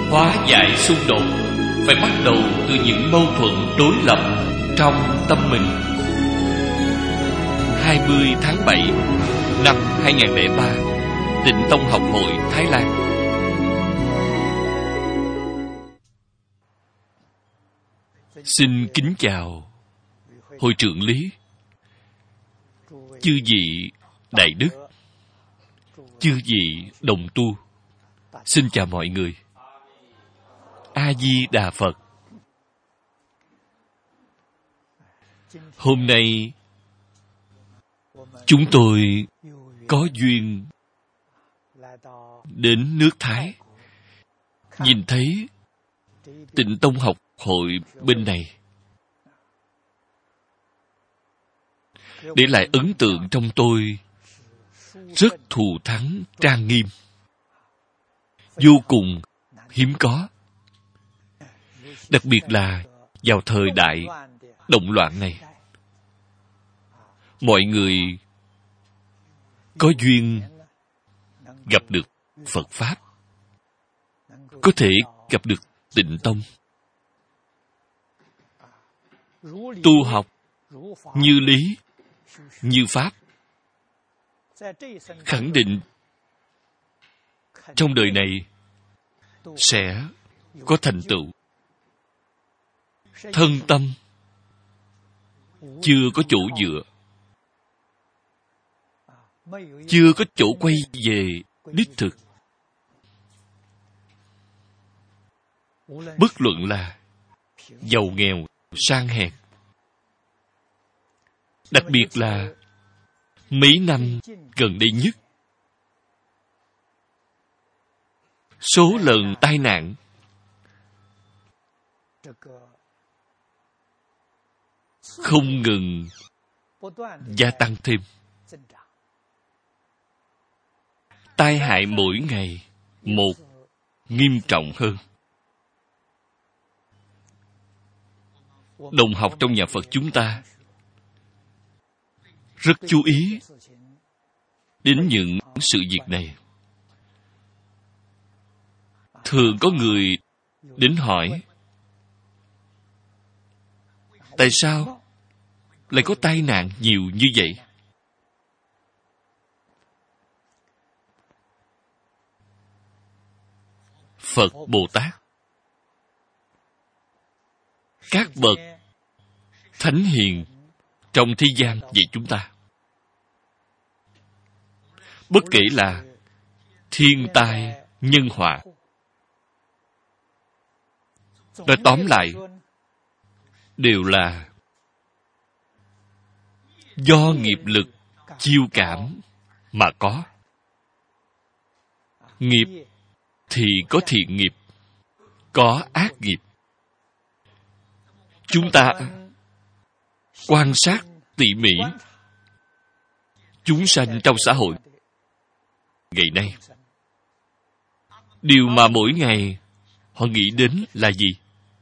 Hóa giải xung đột phải bắt đầu từ những mâu thuẫn đối lập trong tâm mình. 20 tháng 7 năm 2003, Tịnh Tông Học hội Thái Lan. Xin kính chào Hội trưởng Lý, chư vị Đại Đức, chư vị đồng tu. Xin chào mọi người. A-di-đà Phật. Hôm nay chúng tôi có duyên đến nước Thái, nhìn thấy Tịnh Tông Học hội bên này, để lại ấn tượng trong tôi rất thù thắng trang nghiêm, vô cùng hiếm có. Đặc biệt là vào thời đại động loạn này, mọi người có duyên gặp được Phật Pháp, có thể gặp được Tịnh Tông, tu học như lý, như pháp, khẳng định trong đời này sẽ có thành tựu. Thân tâm chưa có chỗ dựa, chưa có chỗ quay về đích thực. Bất luận là giàu nghèo, sang hèn, đặc biệt là mấy năm gần đây nhất, số lần tai nạn không ngừng gia tăng thêm. Tai hại mỗi ngày một nghiêm trọng hơn. Đồng học trong nhà Phật chúng ta rất chú ý đến những sự việc này. Thường có người đến hỏi, tại sao lại có tai nạn nhiều như vậy? Phật Bồ Tát, các bậc thánh hiền trong thế gian vậy chúng ta, bất kể là thiên tai, nhân họa, nói tóm lại đều là do nghiệp lực chiêu cảm mà có. Nghiệp thì có thiện nghiệp, có ác nghiệp. Chúng ta quan sát tỉ mỉ chúng sanh trong xã hội ngày nay, điều mà mỗi ngày họ nghĩ đến là gì?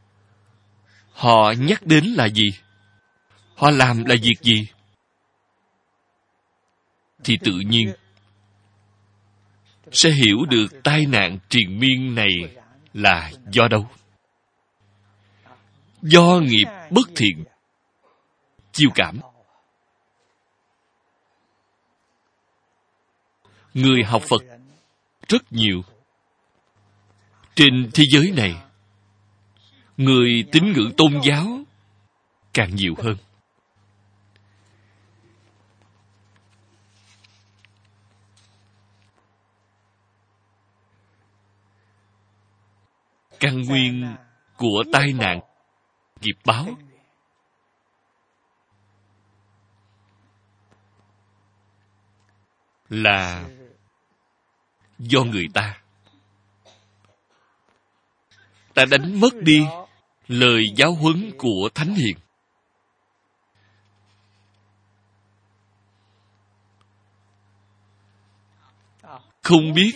Họ nhắc đến là gì? Họ làm là việc gì? Thì tự nhiên sẽ hiểu được tai nạn triền miên này là do đâu. Do nghiệp bất thiện chiêu cảm. Người học Phật rất nhiều. Trên thế giới này, người tín ngưỡng tôn giáo càng nhiều hơn. Căn nguyên của tai nạn nghiệp báo là do người ta đánh mất đi lời giáo huấn của Thánh Hiền. Không biết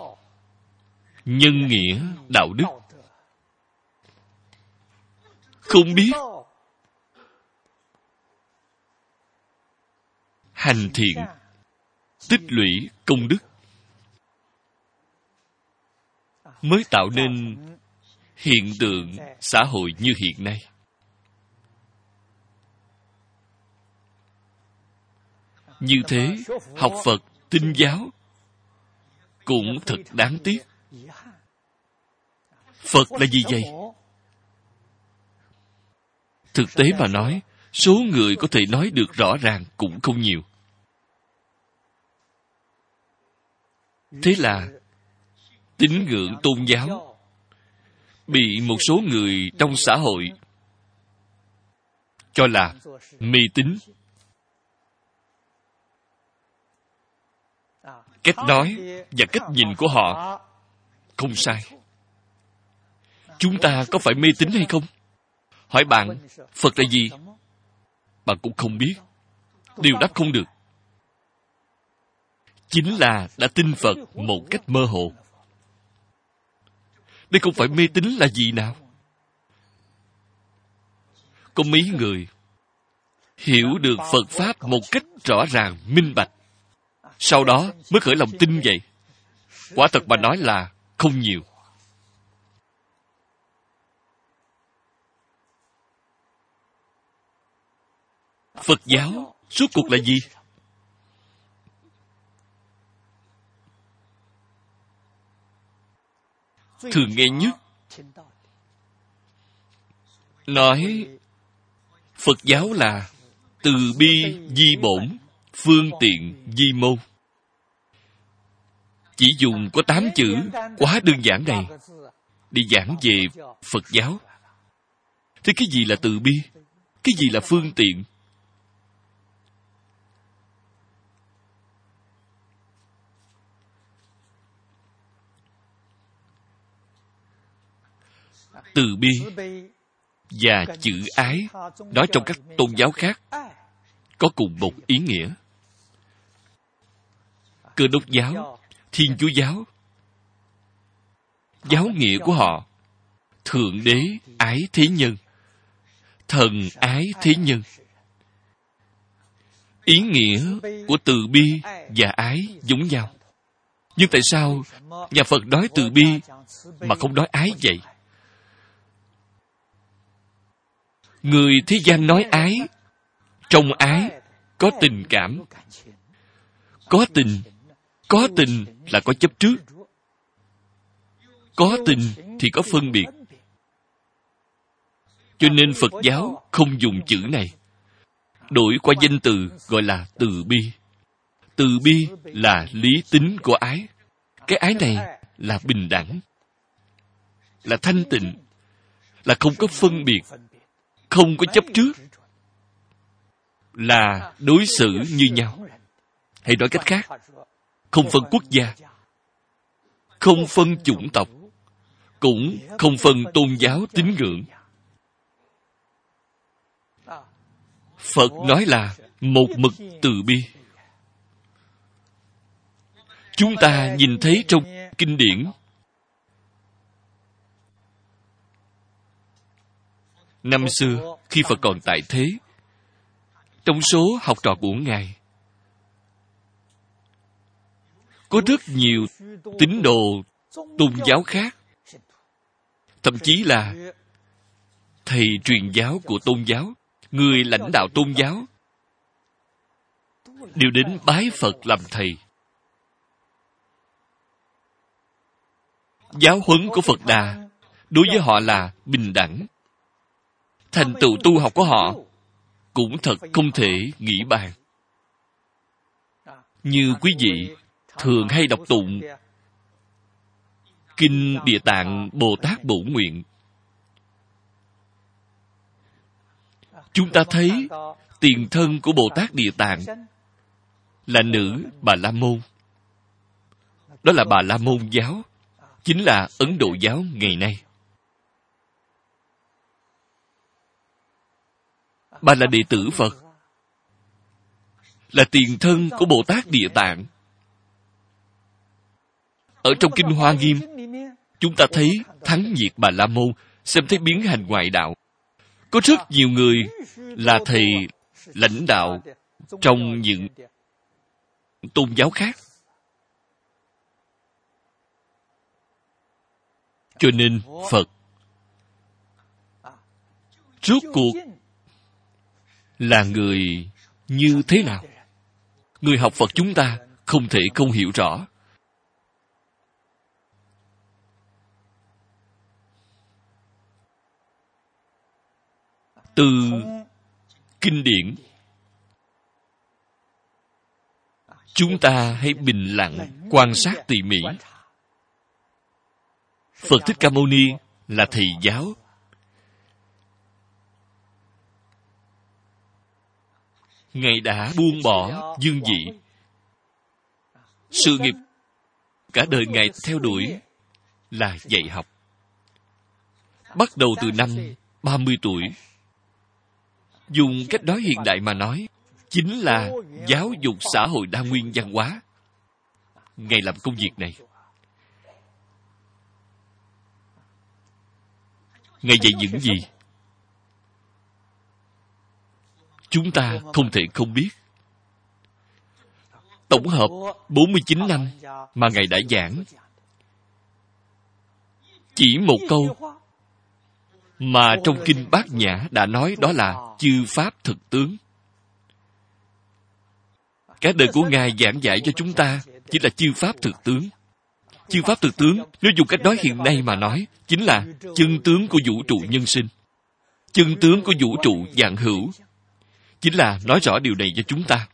nhân nghĩa đạo đức, không biết hành thiện tích lũy công đức, mới tạo nên hiện tượng xã hội như hiện nay. Như thế, học Phật, tin giáo cũng thật đáng tiếc. Phật là gì vậy? Thực tế mà nói, số người có thể nói được rõ ràng cũng không nhiều. Thế là tín ngưỡng tôn giáo bị một số người trong xã hội cho là mê tín. Cách nói và cách nhìn của họ không sai. Chúng ta có phải mê tín hay không? Hỏi bạn, Phật là gì? Bạn cũng không biết. Đều đáp không được. Chính là đã tin Phật một cách mơ hồ. Đây không phải mê tín là gì nào? Có mấy người hiểu được Phật Pháp một cách rõ ràng, minh bạch, sau đó mới khởi lòng tin vậy. Quả thật mà nói là không nhiều. Phật giáo rốt cuộc là gì? Thường nghe nhất nói Phật giáo là từ bi di bổn, phương tiện di môn. Chỉ dùng có 8 chữ quá đơn giản này để giảng về Phật giáo. Thế cái gì là từ bi? Cái gì là phương tiện? Từ bi và chữ ái nói trong các tôn giáo khác có cùng một ý nghĩa. Cơ đốc giáo, Thiên Chúa giáo, giáo nghĩa của họ Thượng Đế ái thế nhân, thần ái thế nhân. Ý nghĩa của từ bi và ái giống nhau. Nhưng tại sao nhà Phật nói từ bi mà không nói ái vậy? Người thế gian nói ái, trong ái có tình cảm. Có tình là có chấp trước. Có tình thì có phân biệt. Cho nên Phật giáo không dùng chữ này. Đổi qua danh từ gọi là từ bi. Từ bi là lý tính của ái. Cái ái này là bình đẳng, là thanh tịnh, là không có phân biệt, không có chấp trước, là đối xử như nhau. Hay nói cách khác, không phân quốc gia, không phân chủng tộc, cũng không phân tôn giáo tín ngưỡng. Phật nói là một mực từ bi. Chúng ta nhìn thấy trong kinh điển, năm xưa khi Phật còn tại thế, trong số học trò của Ngài có rất nhiều tín đồ tôn giáo khác, thậm chí là thầy truyền giáo của tôn giáo, người lãnh đạo tôn giáo đều đến bái Phật làm thầy. Giáo huấn của Phật Đà đối với họ là bình đẳng. Thành tựu tu học của họ cũng thật không thể nghĩ bàn. Như quý vị thường hay đọc tụng Kinh Địa Tạng Bồ Tát Bổn Nguyện, chúng ta thấy tiền thân của Bồ Tát Địa Tạng là nữ Bà La Môn. Đó là Bà La Môn giáo, chính là Ấn Độ giáo ngày nay. Bà là đệ tử Phật, là tiền thân của Bồ Tát Địa Tạng. Ở trong Kinh Hoa Nghiêm, chúng ta thấy Thắng Nhiệt Bà La Môn xem thấy biến hành ngoại đạo. Có rất nhiều người là thầy lãnh đạo trong những tôn giáo khác. Cho nên Phật rốt cuộc là người như thế nào? Người học Phật chúng ta không thể không hiểu rõ. Từ kinh điển, chúng ta hãy bình lặng quan sát tỉ mỉ. Phật Thích Ca Mâu Ni là thầy giáo. Ngài đã buông bỏ dương vị. Sự nghiệp cả đời Ngài theo đuổi là dạy học. Bắt đầu từ năm 30 tuổi. Dùng cách nói hiện đại mà nói, chính là giáo dục xã hội đa nguyên văn hóa. Ngài làm công việc này. Ngài dạy những gì? Chúng ta không thể không biết. Tổng hợp 49 năm mà Ngài đã giảng, chỉ một câu mà trong Kinh Bát Nhã đã nói, đó là chư Pháp thực tướng. Cả đời của Ngài giảng dạy cho chúng ta chỉ là chư Pháp thực tướng. Chư Pháp thực tướng, nếu dùng cách nói hiện nay mà nói, chính là chân tướng của vũ trụ nhân sinh. Chân tướng của vũ trụ vạn hữu. Chính là nói rõ điều này cho chúng ta.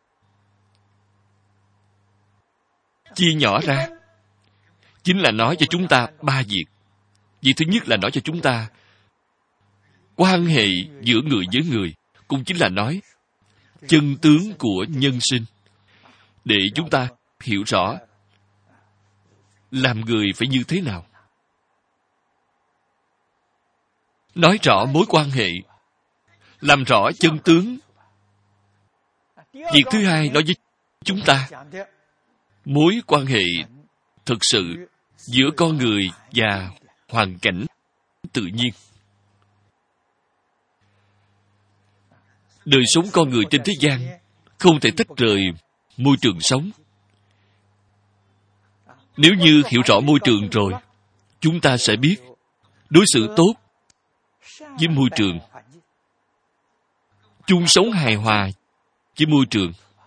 Chia nhỏ ra, chính là nói cho chúng ta ba việc. Việc thứ nhất là nói cho chúng ta quan hệ giữa người với người, cũng chính là nói chân tướng của nhân sinh, để chúng ta hiểu rõ làm người phải như thế nào. Nói rõ mối quan hệ, làm rõ chân tướng. Việc thứ hai nói với chúng ta mối quan hệ thực sự giữa con người và hoàn cảnh tự nhiên. Đời sống con người trên thế gian không thể tách rời môi trường sống. Nếu như hiểu rõ môi trường rồi, chúng ta sẽ biết đối xử tốt với môi trường, chung sống hài hòa với môi trường.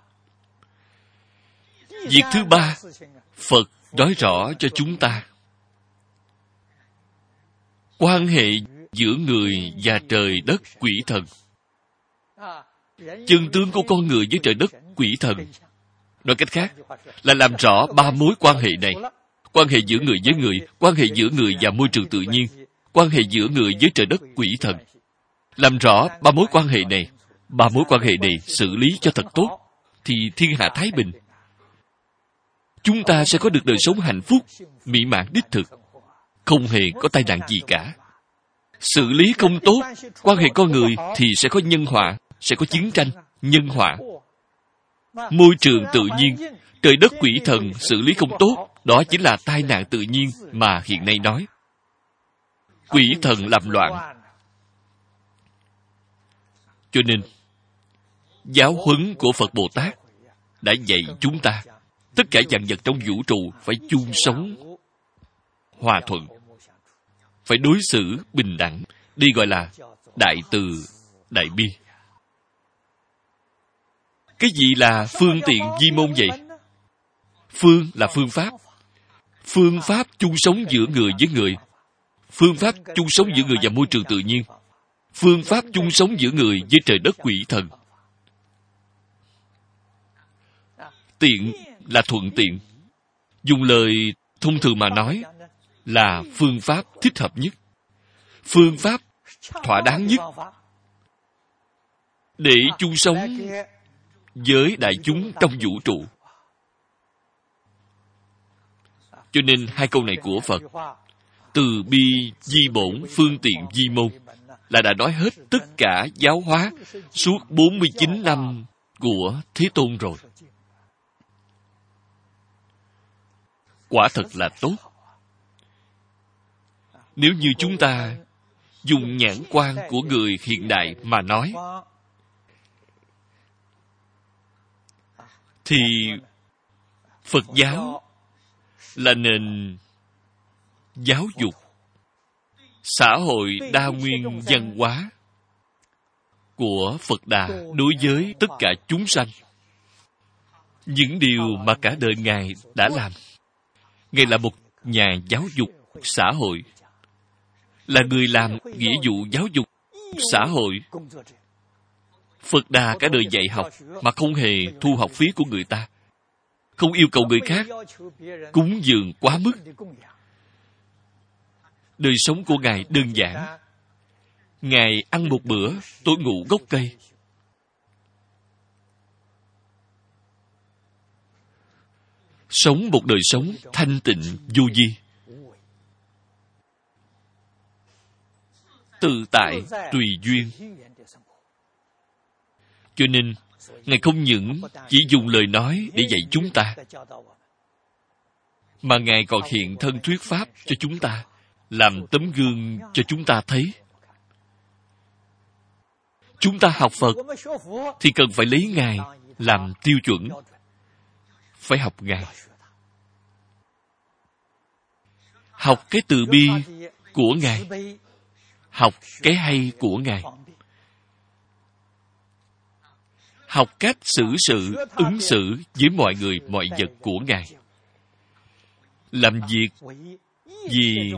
Việc thứ ba, Phật nói rõ cho chúng ta quan hệ giữa người và trời đất quỷ thần. Chân tướng của con người với trời đất quỷ thần. Nói cách khác là làm rõ ba mối quan hệ này. Quan hệ giữa người với người, quan hệ giữa người và môi trường tự nhiên, quan hệ giữa người với trời đất quỷ thần. Làm rõ ba mối quan hệ này. Ba mối quan hệ này xử lý cho thật tốt, thì thiên hạ thái bình. Chúng ta sẽ có được đời sống hạnh phúc, mỹ mãn đích thực, không hề có tai nạn gì cả. Xử lý không tốt quan hệ con người thì sẽ có nhân họa, sẽ có chiến tranh, nhân họa. Môi trường tự nhiên, trời đất quỷ thần xử lý không tốt, đó chính là tai nạn tự nhiên mà hiện nay nói. Quỷ thần làm loạn. Cho nên, giáo huấn của Phật Bồ Tát đã dạy chúng ta, tất cả vạn vật trong vũ trụ phải chung sống hòa thuận, phải đối xử bình đẳng. Đây gọi là đại từ, đại bi. Cái gì là phương tiện vi môn vậy? Phương là phương pháp. Phương pháp chung sống giữa người với người. Phương pháp chung sống giữa người và môi trường tự nhiên. Phương pháp chung sống giữa người với trời đất quỷ thần. Tiện là thuận tiện. Dùng lời thông thường mà nói là phương pháp thích hợp nhất. Phương pháp thỏa đáng nhất để chung sống với đại chúng trong vũ trụ. Cho nên hai câu này của Phật, từ bi di bổn phương tiện di môn, là đã nói hết tất cả giáo hóa suốt 49 năm của Thế Tôn rồi. Quả thật là tốt. Nếu như chúng ta dùng nhãn quan của người hiện đại mà nói, thì Phật giáo là nền giáo dục xã hội đa nguyên văn hóa của Phật Đà đối với tất cả chúng sanh. Những điều mà cả đời Ngài đã làm. Ngài là một nhà giáo dục xã hội, là người làm nghĩa vụ giáo dục xã hội. Phật Đà cả đời dạy học mà không hề thu học phí của người ta, không yêu cầu người khác cúng dường quá mức. Đời sống của Ngài đơn giản. Ngài ăn một bữa, tối ngủ gốc cây. Sống một đời sống thanh tịnh vô vi, tự tại tùy duyên. Cho nên Ngài không những chỉ dùng lời nói để dạy chúng ta, mà Ngài còn hiện thân thuyết pháp cho chúng ta, làm tấm gương cho chúng ta thấy. Chúng ta học Phật thì cần phải lấy Ngài làm tiêu chuẩn, phải học Ngài. Học cái từ bi của Ngài, học cái hay của Ngài, học cách xử sự, ứng xử với mọi người, mọi vật của Ngài. Làm việc vì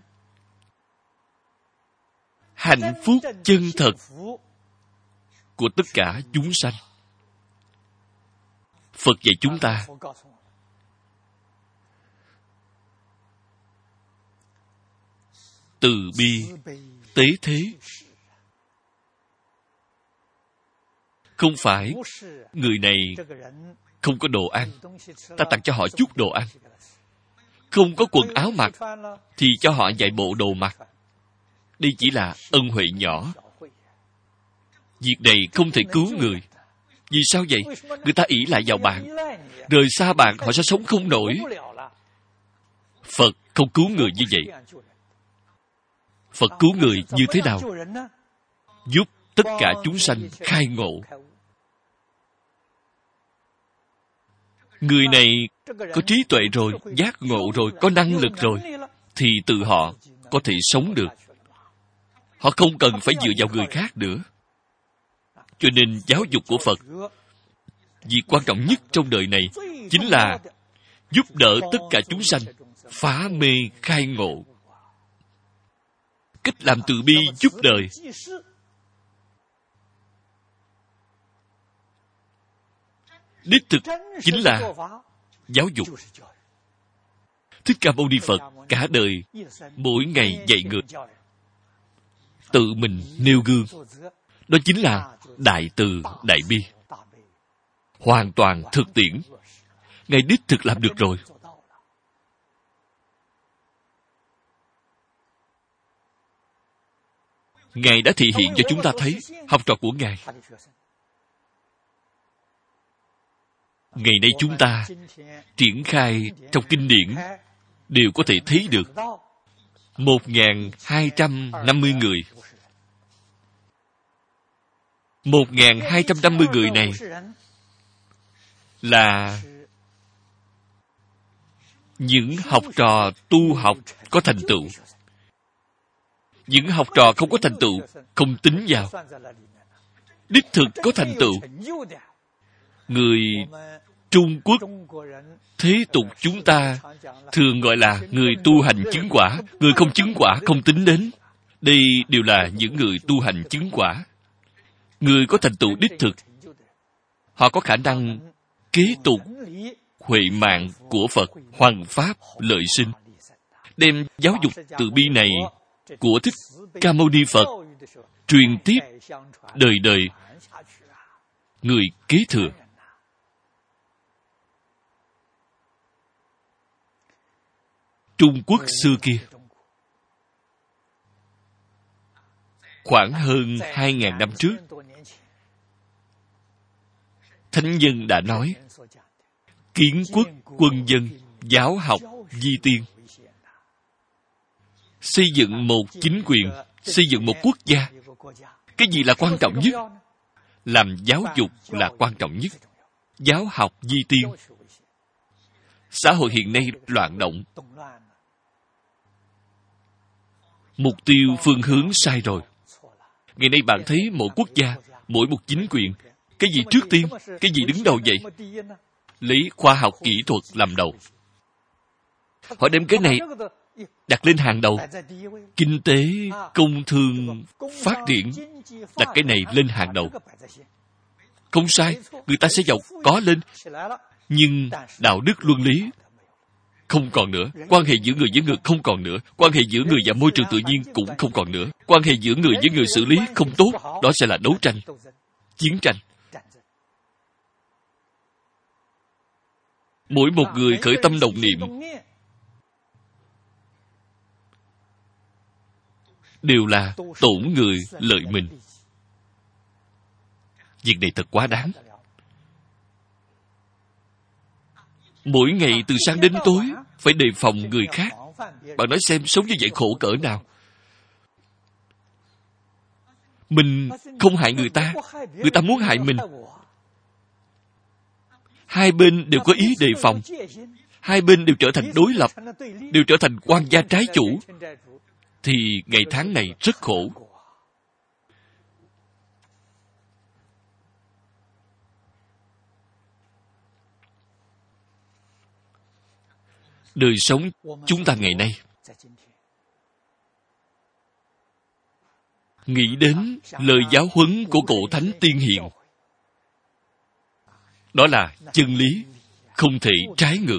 hạnh phúc chân thật của tất cả chúng sanh. Phật dạy chúng ta từ bi tế thế. Không phải người này không có đồ ăn, ta tặng cho họ chút đồ ăn. Không có quần áo mặc thì cho họ vài bộ đồ mặc. Đây chỉ là ân huệ nhỏ. Việc này không thể cứu người. Vì sao vậy? Người ta ỷ lại vào bạn, rời xa bạn họ sẽ sống không nổi. Phật không cứu người như vậy. Phật cứu người như thế nào? Giúp tất cả chúng sanh khai ngộ. Người này có trí tuệ rồi, giác ngộ rồi, có năng lực rồi, thì tự họ có thể sống được. Họ không cần phải dựa vào người khác nữa. Cho nên giáo dục của Phật, việc quan trọng nhất trong đời này chính là giúp đỡ tất cả chúng sanh phá mê khai ngộ. Cách làm từ bi giúp đời. Đích thực chính là giáo dục. Thích Ca Mâu Ni Phật cả đời mỗi ngày dạy người, tự mình nêu gương. Đó chính là đại từ đại bi, hoàn toàn thực tiễn. Ngài đích thực làm được rồi. Ngài đã thể hiện cho chúng ta thấy học trò của Ngài. Ngày nay chúng ta triển khai trong kinh điển đều có thể thấy được 1.250 người. 1.250 người này là những học trò tu học có thành tựu. Những học trò không có thành tựu không tính vào. Đích thực có thành tựu, người Trung Quốc thế tục chúng ta thường gọi là người tu hành chứng quả. Người không chứng quả không tính đến. Đây đều là những người tu hành chứng quả. Người có thành tựu đích thực, họ có khả năng kế tục huệ mạng của Phật, hoằng pháp lợi sinh, đem giáo dục từ bi này của Thích Ca Mâu Ni Phật truyền tiếp đời đời người kế thừa. Trung Quốc xưa kia, khoảng hơn 2.000 năm trước, Thánh Nhân đã nói, kiến quốc quân dân, giáo học vi tiên. Xây dựng một chính quyền, xây dựng một quốc gia, cái gì là quan trọng nhất? Làm giáo dục là quan trọng nhất. Giáo học vi tiên. Xã hội hiện nay loạn động. Mục tiêu phương hướng sai rồi. Ngày nay bạn thấy mỗi quốc gia mỗi một chính quyền, cái gì trước tiên, cái gì đứng đầu vậy? Lấy khoa học kỹ thuật làm đầu. Họ đem cái này đặt lên hàng đầu. Kinh tế, công thương, phát triển, đặt cái này lên hàng đầu. Không sai, người ta sẽ giàu có lên. Nhưng đạo đức luân lý không còn nữa. Quan hệ giữa người với người không còn nữa. Quan hệ giữa người và môi trường tự nhiên cũng không còn nữa. Quan hệ giữa người với người xử lý không tốt. Đó sẽ là đấu tranh, chiến tranh. Mỗi một người khởi tâm động niệm đều là tổn người lợi mình. Việc này thật quá đáng. Mỗi ngày từ sáng đến tối phải đề phòng người khác. Bạn nói xem sống như vậy khổ cỡ nào. Mình không hại người ta muốn hại mình. Hai bên đều có ý đề phòng. Hai bên đều trở thành đối lập, đều trở thành quan gia trái chủ. Thì ngày tháng này rất khổ. Đời sống chúng ta ngày nay, nghĩ đến lời giáo huấn của cổ thánh tiên hiền. Đó là chân lý, không thể trái ngược.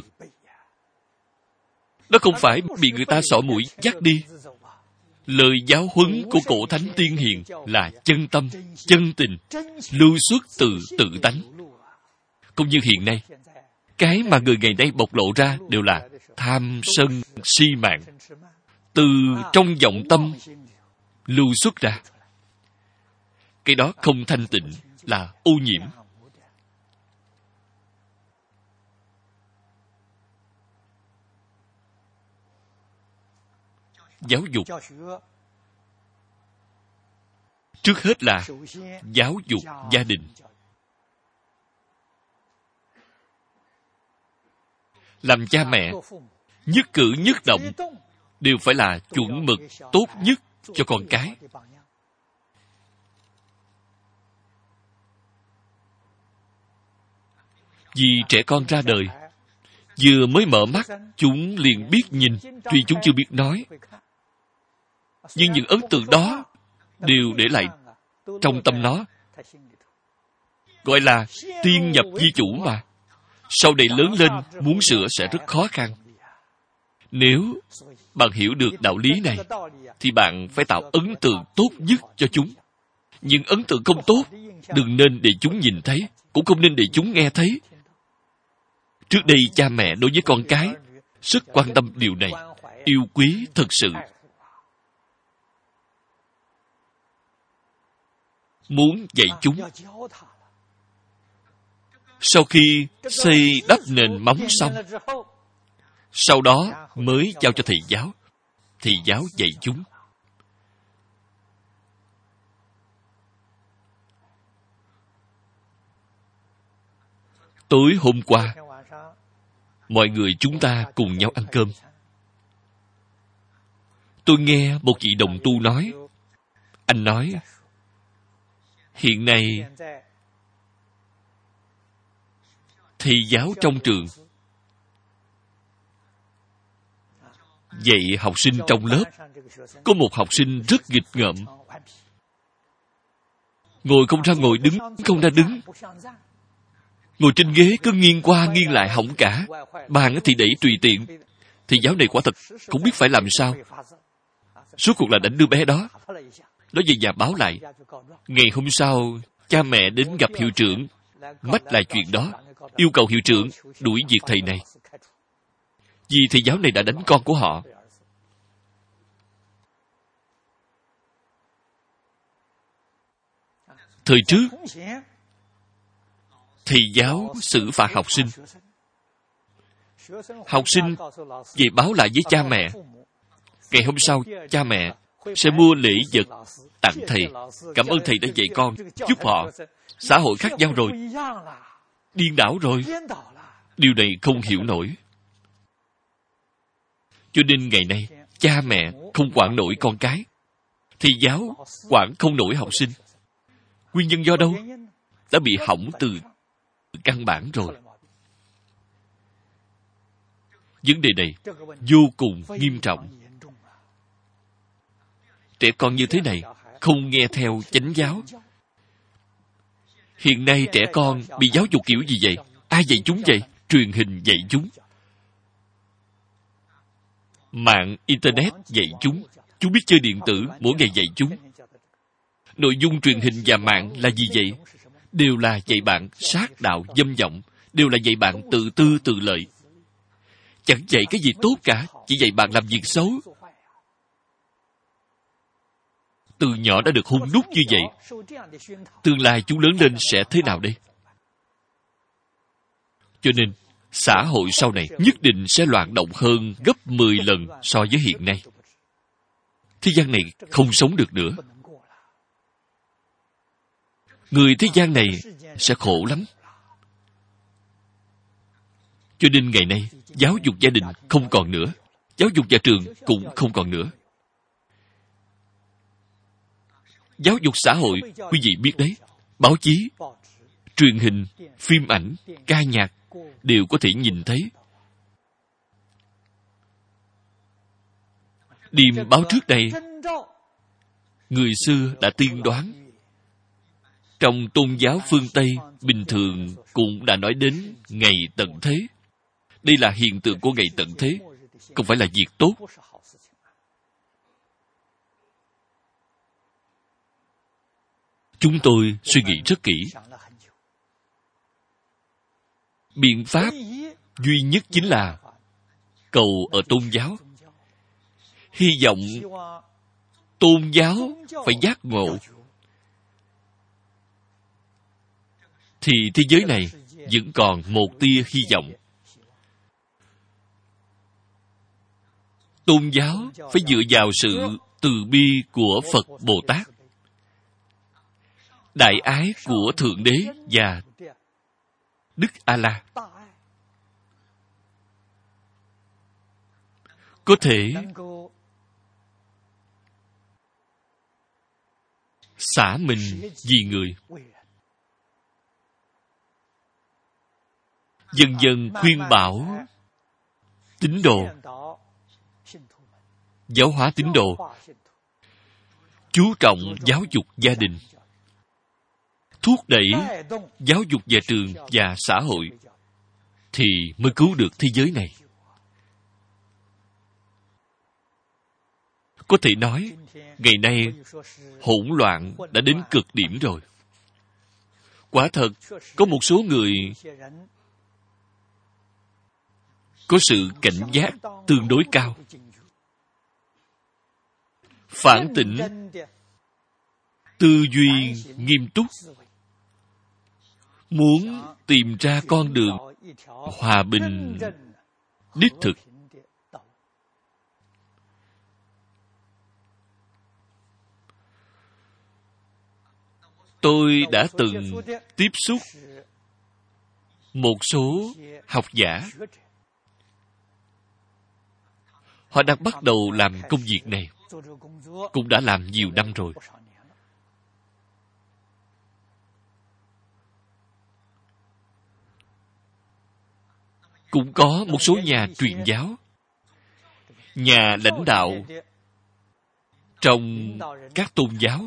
Đó không phải bị người ta xỏ mũi dắt đi. Lời giáo huấn của cổ thánh tiên hiền là chân tâm, chân tình, lưu xuất từ tự tánh. Cũng như hiện nay, cái mà người ngày nay bộc lộ ra đều là tham sân si mạng, từ trong vọng tâm lưu xuất ra. Cái đó không thanh tịnh, là ô nhiễm. Giáo dục trước hết là giáo dục gia đình. Làm cha mẹ, nhất cử nhất động đều phải là chuẩn mực tốt nhất cho con cái. Vì trẻ con ra đời, vừa mới mở mắt, chúng liền biết nhìn, tuy chúng chưa biết nói. Nhưng những ấn tượng đó đều để lại trong tâm nó. Gọi là tiên nhập di chủ mà. Sau này lớn lên, muốn sửa sẽ rất khó khăn. Nếu bạn hiểu được đạo lý này, thì bạn phải tạo ấn tượng tốt nhất cho chúng. Nhưng ấn tượng không tốt, đừng nên để chúng nhìn thấy, cũng không nên để chúng nghe thấy. Trước đây cha mẹ đối với con cái rất quan tâm điều này, yêu quý thật sự. Muốn dạy chúng. Sau khi xây đắp nền móng xong, sau đó mới giao cho thầy giáo. Thầy giáo dạy chúng. Tối hôm qua, mọi người chúng ta cùng nhau ăn cơm. Tôi nghe một vị đồng tu nói, anh nói, hiện nay thầy giáo trong trường dạy học sinh trong lớp, có một học sinh rất nghịch ngợm, ngồi không ra ngồi, đứng không ra đứng, ngồi trên ghế cứ nghiêng qua nghiêng lại hỏng cả, bàn thì đẩy tùy tiện. Thầy giáo này quả thật không biết phải làm sao. Suốt cuộc là đánh đứa bé đó. Nó về nhà báo lại. Ngày hôm sau, cha mẹ đến gặp hiệu trưởng, mách lại chuyện đó, yêu cầu hiệu trưởng đuổi việc thầy này, vì thầy giáo này đã đánh con của họ. Thời trước, thầy giáo xử phạt học sinh. Học sinh về báo lại với cha mẹ. Ngày hôm sau, cha mẹ sẽ mua lễ vật tặng thầy, cảm ơn thầy đã dạy con, giúp họ. Xã hội khác nhau rồi, điên đảo rồi. Điều này không hiểu nổi. Cho nên ngày nay, cha mẹ không quản nổi con cái, thầy giáo quản không nổi học sinh. Nguyên nhân do đâu? Đã bị hỏng từ căn bản rồi. Vấn đề này vô cùng nghiêm trọng. Trẻ con như thế này không nghe theo chánh giáo. Hiện nay trẻ con bị giáo dục kiểu gì vậy? Ai dạy chúng vậy? Truyền hình dạy chúng. Mạng Internet dạy chúng. Chúng biết chơi điện tử, mỗi ngày dạy chúng. Nội dung truyền hình và mạng là gì vậy? Đều là dạy bạn sát đạo dâm vọng, đều là dạy bạn tự tư tự lợi. Chẳng dạy cái gì tốt cả, chỉ dạy bạn làm việc xấu. Từ nhỏ đã được hun đúc như vậy, tương lai chúng lớn lên sẽ thế nào đây? Cho nên, xã hội sau này nhất định sẽ loạn động hơn gấp 10 lần so với hiện nay. Thế gian này không sống được nữa. Người thế gian này sẽ khổ lắm. Cho nên ngày nay, giáo dục gia đình không còn nữa. Giáo dục nhà trường cũng không còn nữa. Giáo dục xã hội, quý vị biết đấy, báo chí, truyền hình, phim ảnh, ca nhạc đều có thể nhìn thấy. Điềm báo trước đây, người xưa đã tiên đoán. Trong tôn giáo phương Tây, bình thường cũng đã nói đến ngày tận thế. Đây là hiện tượng của ngày tận thế, không phải là việc tốt. Chúng tôi suy nghĩ rất kỹ. Biện pháp duy nhất chính là cầu ở tôn giáo. Hy vọng tôn giáo phải giác ngộ, thì thế giới này vẫn còn một tia hy vọng. Tôn giáo phải dựa vào sự từ bi của Phật Bồ Tát, đại ái của Thượng Đế và Đức A-la. Có thể xả mình vì người. Dần dần khuyên bảo tín đồ, giáo hóa tín đồ, chú trọng giáo dục gia đình, thúc đẩy giáo dục nhà trường và xã hội, thì mới cứu được thế giới này. Có thể nói, ngày nay hỗn loạn đã đến cực điểm rồi. Quả thật, có một số người có sự cảnh giác tương đối cao. Phản tỉnh, tư duy nghiêm túc, muốn tìm ra con đường hòa bình đích thực. Tôi đã từng tiếp xúc một số học giả. Họ đang bắt đầu làm công việc này, cũng đã làm nhiều năm rồi. Cũng có một số nhà truyền giáo, nhà lãnh đạo trong các tôn giáo.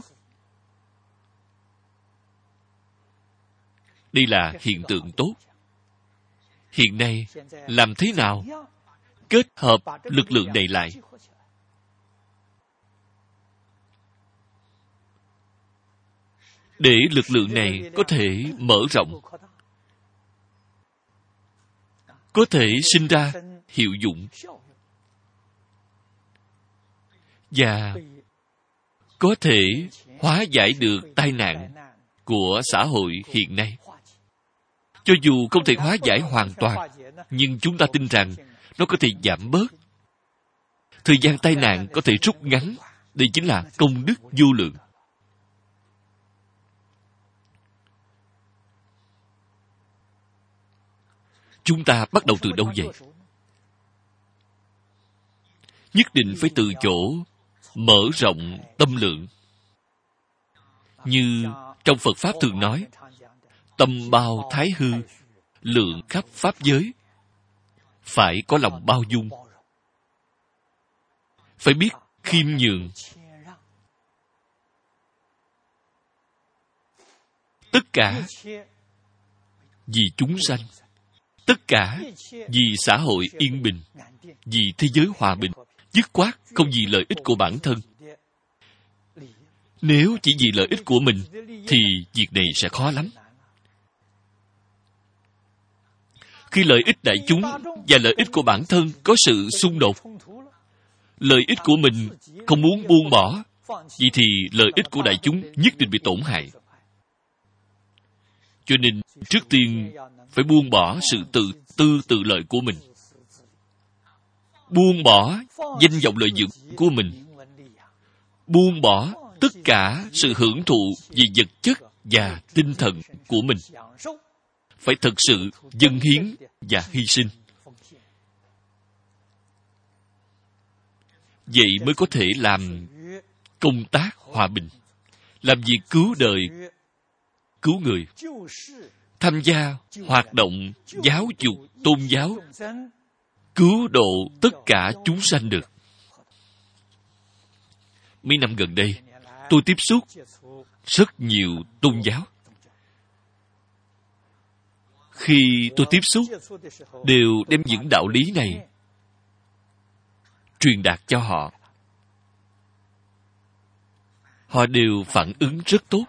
Đây là hiện tượng tốt. Hiện nay, làm thế nào kết hợp lực lượng này lại? Để lực lượng này có thể mở rộng, có thể sinh ra hiệu dụng, và có thể hóa giải được tai nạn của xã hội hiện nay. Cho dù không thể hóa giải hoàn toàn, nhưng chúng ta tin rằng nó có thể giảm bớt. Thời gian tai nạn có thể rút ngắn. Đây chính là công đức vô lượng. Chúng ta bắt đầu từ đâu vậy? Nhất định phải từ chỗ mở rộng tâm lượng. Như Trong Phật Pháp thường nói, tâm bao thái hư, lượng khắp Pháp giới. Phải có lòng bao dung. Phải biết khiêm nhường. Tất cả vì chúng sanh. Tất cả vì xã hội yên bình, vì thế giới hòa bình. Dứt khoát không vì lợi ích của bản thân. Nếu chỉ vì lợi ích của mình, thì việc này sẽ khó lắm. Khi lợi ích đại chúng và lợi ích của bản thân có sự xung đột, lợi ích của mình không muốn buông bỏ, vậy thì lợi ích của đại chúng nhất định bị tổn hại. Cho nên, trước tiên phải buông bỏ sự tự tư tự lợi của mình. Buông bỏ danh vọng lợi dưỡng của mình. Buông bỏ tất cả sự hưởng thụ về vật chất và tinh thần của mình. Phải thực sự dâng hiến và hy sinh. Vậy mới có thể làm công tác hòa bình, làm việc cứu đời, cứu người, tham gia hoạt động giáo dục, tôn giáo, cứu độ tất cả chúng sanh được. Mấy năm gần đây, tôi tiếp xúc rất nhiều tôn giáo. Khi tôi tiếp xúc, đều đem những đạo lý này truyền đạt cho họ. Họ đều phản ứng rất tốt.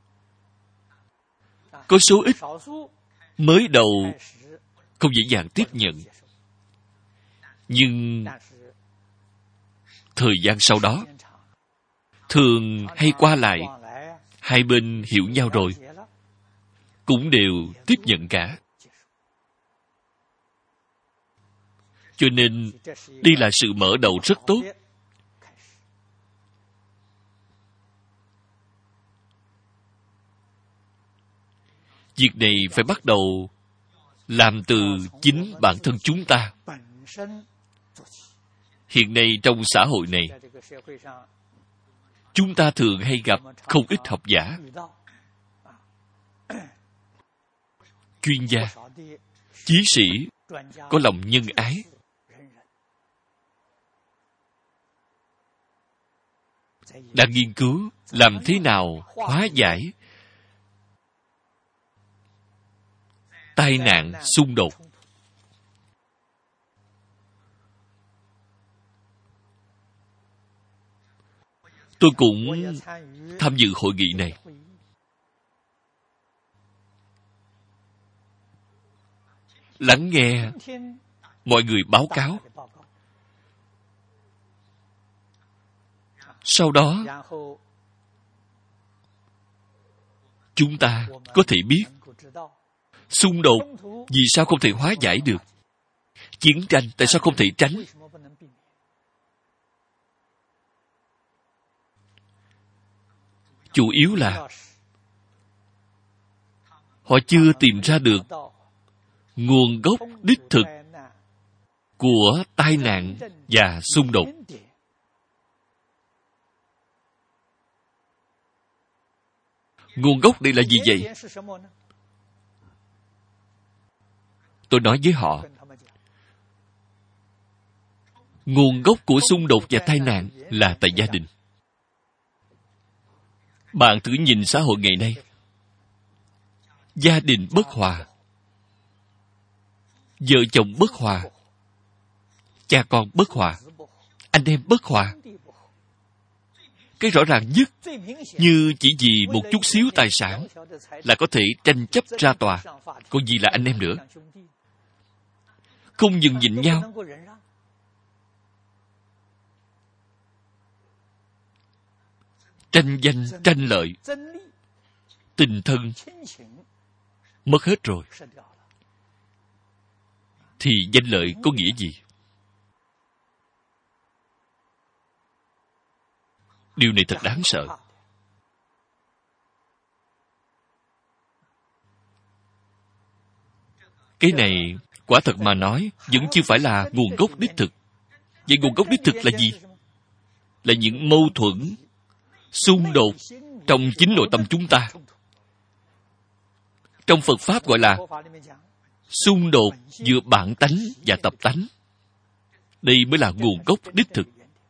Có số ít mới đầu không dễ dàng tiếp nhận. Nhưng thời gian sau đó, thường hay qua lại, hai bên hiểu nhau rồi, cũng đều tiếp nhận cả. Cho nên, đây là sự mở đầu rất tốt. Việc này phải bắt đầu làm từ chính bản thân chúng ta. Hiện nay trong xã hội này, chúng ta thường hay gặp không ít học giả, chuyên gia, chí sĩ có lòng nhân ái. Đang nghiên cứu làm thế nào hóa giải tai nạn xung đột. Tôi cũng tham dự hội nghị này. Lắng nghe mọi người báo cáo. Sau đó, chúng ta có thể biết xung đột vì sao không thể hóa giải được. Chiến tranh tại sao không thể tránh. Chủ yếu là họ chưa tìm ra được nguồn gốc đích thực của tai nạn và xung đột. Nguồn gốc đây là gì vậy? Tôi nói với họ, nguồn gốc của xung đột và tai nạn là tại gia đình. Bạn thử nhìn xã hội ngày nay. Gia đình bất hòa, vợ chồng bất hòa, cha con bất hòa, anh em bất hòa. Cái rõ ràng nhất, như chỉ vì một chút xíu tài sản là có thể tranh chấp ra tòa, còn gì là anh em nữa. Không nhường nhịn nhau. Tranh danh, tranh lợi, tình thân mất hết rồi. Thì danh lợi có nghĩa gì? Điều này thật đáng sợ. Cái này, quả thật mà nói, vẫn chưa phải là nguồn gốc đích thực. Vậy nguồn gốc đích thực là gì? Là những mâu thuẫn, xung đột trong chính nội tâm chúng ta. Trong Phật Pháp gọi là xung đột giữa bản tánh và tập tánh. Đây mới là nguồn gốc đích thực.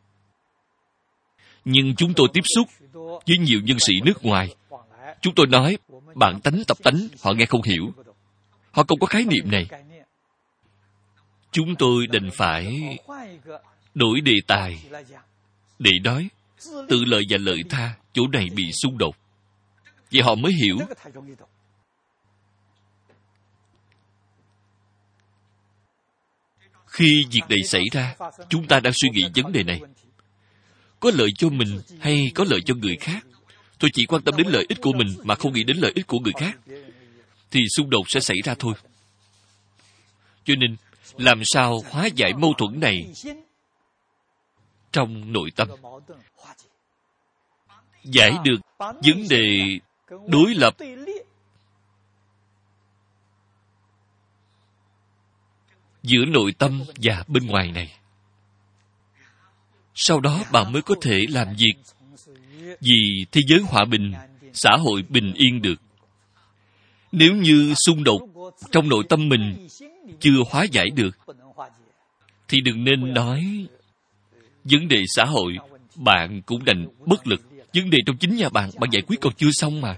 Nhưng chúng tôi tiếp xúc với nhiều nhân sĩ nước ngoài. Chúng tôi nói bản tánh, tập tánh, họ nghe không hiểu. Họ không có khái niệm này. Chúng tôi đành phải đổi đề tài để nói tự lợi và lợi tha, chỗ này bị xung đột. Vậy họ mới hiểu. Khi việc này xảy ra, chúng ta đang suy nghĩ vấn đề này. Có lợi cho mình hay có lợi cho người khác? Tôi chỉ quan tâm đến lợi ích của mình mà không nghĩ đến lợi ích của người khác, thì xung đột sẽ xảy ra thôi. Cho nên, làm sao hóa giải mâu thuẫn này trong nội tâm? Giải được vấn đề đối lập giữa nội tâm và bên ngoài này. Sau đó bạn mới có thể làm việc vì thế giới hòa bình, xã hội bình yên được. Nếu như xung đột trong nội tâm mình chưa hóa giải được, thì đừng nên nói vấn đề xã hội, bạn cũng đành bất lực. Vấn đề trong chính nhà bạn giải quyết còn chưa xong mà.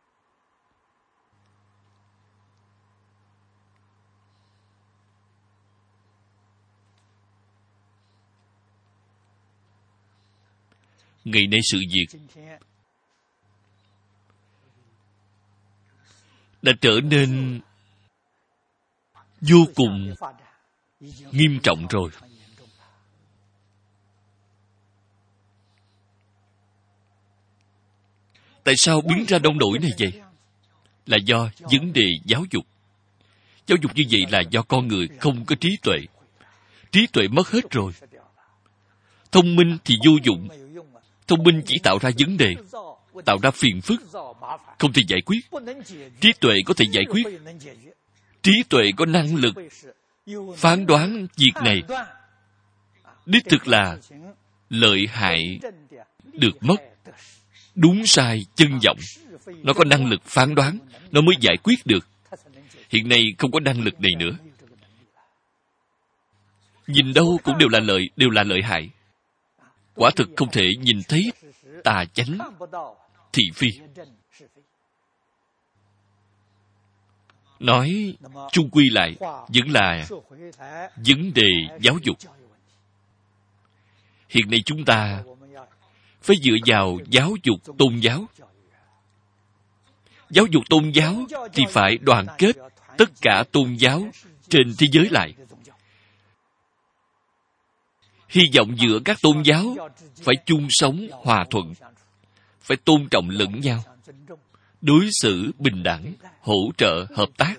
Ngày nay sự việc đã trở nên vô cùng nghiêm trọng rồi. Tại sao biến ra nông nổi này vậy? Là do vấn đề giáo dục. Giáo dục như vậy là do con người không có trí tuệ. Trí tuệ mất hết rồi. Thông minh thì vô dụng. Thông minh chỉ tạo ra vấn đề, tạo ra phiền phức, không thể giải quyết. Trí tuệ có thể giải quyết. Trí tuệ có năng lực phán đoán việc này. Đích thực là lợi hại được mất, đúng sai chân vọng. Nó có năng lực phán đoán, nó mới giải quyết được. Hiện nay không có năng lực này nữa. Nhìn đâu cũng đều là lợi hại. Quả thực không thể nhìn thấy tà chánh thị phi. Nói chung quy lại vẫn là vấn đề giáo dục. Hiện nay chúng ta phải dựa vào giáo dục tôn giáo. Giáo dục tôn giáo thì phải đoàn kết tất cả tôn giáo trên thế giới lại. Hy vọng giữa các tôn giáo phải chung sống hòa thuận, phải tôn trọng lẫn nhau, đối xử bình đẳng, hỗ trợ, hợp tác.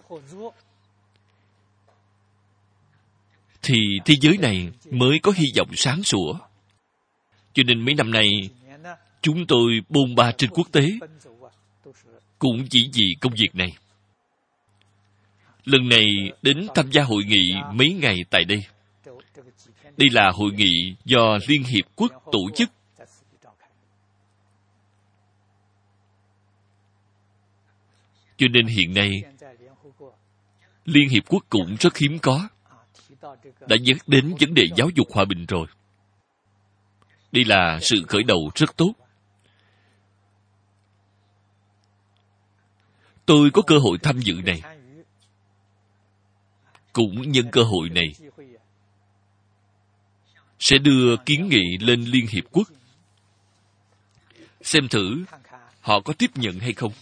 Thì thế giới này mới có hy vọng sáng sủa. Cho nên mấy năm nay, chúng tôi bôn ba trên quốc tế, cũng chỉ vì công việc này. Lần này đến tham gia hội nghị mấy ngày tại đây. Đây là hội nghị do Liên Hiệp Quốc tổ chức. Cho nên hiện nay, Liên Hiệp Quốc cũng rất hiếm có, đã nhắc đến vấn đề giáo dục hòa bình rồi. Đây là sự khởi đầu rất tốt. Tôi có cơ hội tham dự này. Cũng nhân cơ hội này, sẽ đưa kiến nghị lên Liên Hiệp Quốc. Xem thử họ có tiếp nhận hay không.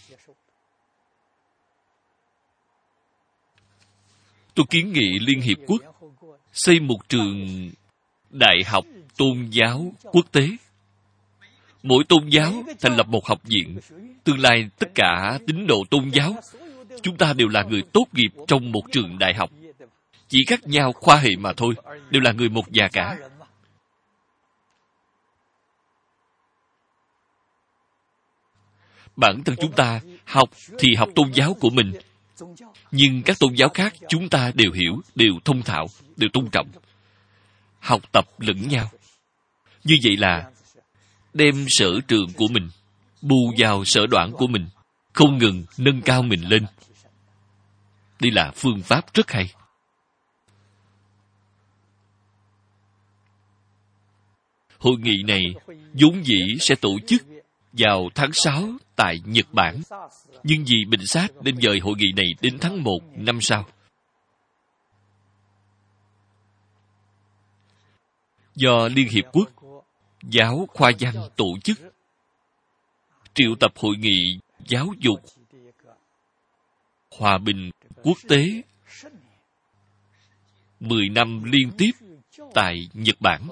Tôi kiến nghị Liên Hiệp Quốc xây một trường đại học tôn giáo quốc tế. Mỗi tôn giáo thành lập một học viện. Tương lai tất cả tín đồ tôn giáo, chúng ta đều là người tốt nghiệp trong một trường đại học. Chỉ khác nhau khoa hệ mà thôi, đều là người một nhà cả. Bản thân chúng ta học thì học tôn giáo của mình, nhưng các tôn giáo khác chúng ta đều hiểu, đều thông thạo, đều tôn trọng. Học tập lẫn nhau. Như vậy là đem sở trường của mình bù vào sở đoản của mình, không ngừng nâng cao mình lên. Đây là phương pháp rất hay. Hội nghị này vốn dĩ sẽ tổ chức vào tháng 6 tại Nhật Bản. Nhưng vì bệnh sát nên dời hội nghị này đến tháng 1 năm sau. Do Liên Hiệp Quốc Giáo Khoa Văn tổ chức, triệu tập hội nghị giáo dục hòa bình quốc tế 10 năm liên tiếp tại Nhật Bản.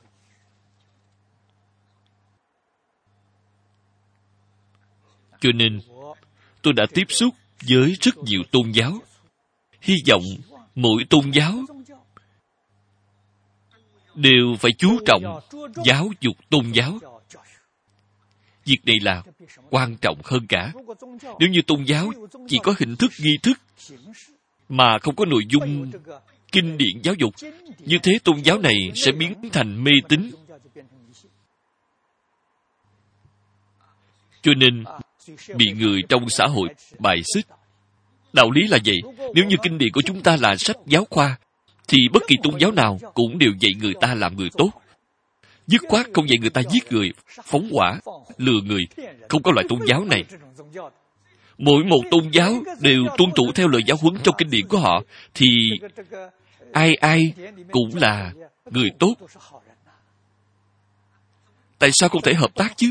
Cho nên, tôi đã tiếp xúc với rất nhiều tôn giáo. Hy vọng mỗi tôn giáo đều phải chú trọng giáo dục tôn giáo. Việc này là quan trọng hơn cả. Nếu như tôn giáo chỉ có hình thức nghi thức mà không có nội dung kinh điển giáo dục, như thế tôn giáo này sẽ biến thành mê tín. Cho nên bị người trong xã hội bài xích. Đạo lý là vậy. Nếu như kinh điển của chúng ta là sách giáo khoa, thì bất kỳ tôn giáo nào cũng đều dạy người ta làm người tốt. Dứt khoát không dạy người ta giết người, phóng hỏa, lừa người. Không có loại tôn giáo này. Mỗi một tôn giáo đều tuân thủ theo lời giáo huấn trong kinh điển của họ, thì ai cũng là người tốt. Tại sao không thể hợp tác chứ?